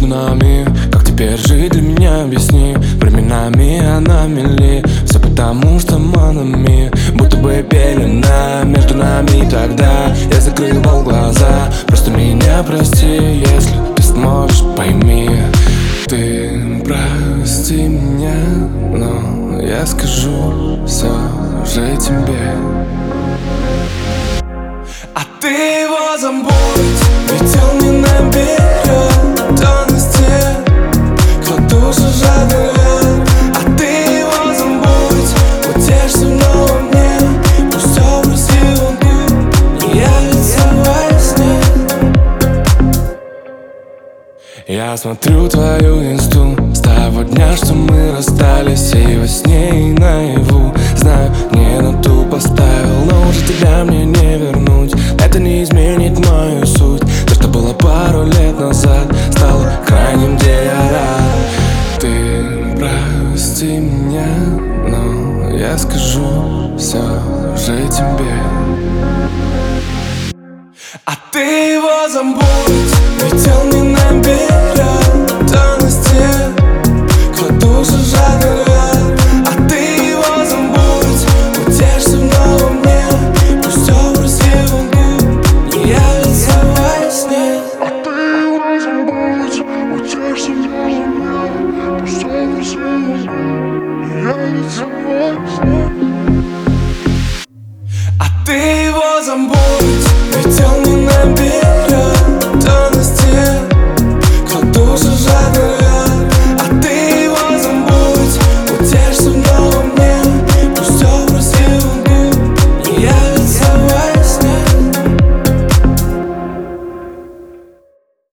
нами. Как теперь жить, для меня объясни. Временами она мили, все потому что манами будто бы пелена между нами. Тогда я закрывал глаза. Просто меня прости, если ты сможешь, пойми. Ты прости меня, но я скажу все же тебе. А ты его забудь, ведь он не наберет. Он из тех, кто душу жадный. А ты его забудь, утешься снова мне. Пусть образ его губ не явится во сне. Я смотрю твою инсту с того дня, что мы расстались. И во сне, и наяву. Знаю, не на ту поставил, но уже тебя мне не вернуть. Это не изменит мою суть. То, что было пару лет назад, стало крайним, где я рад. Ты прости меня, но я скажу все же тебе. А ты его забудь, ведь он не наберет.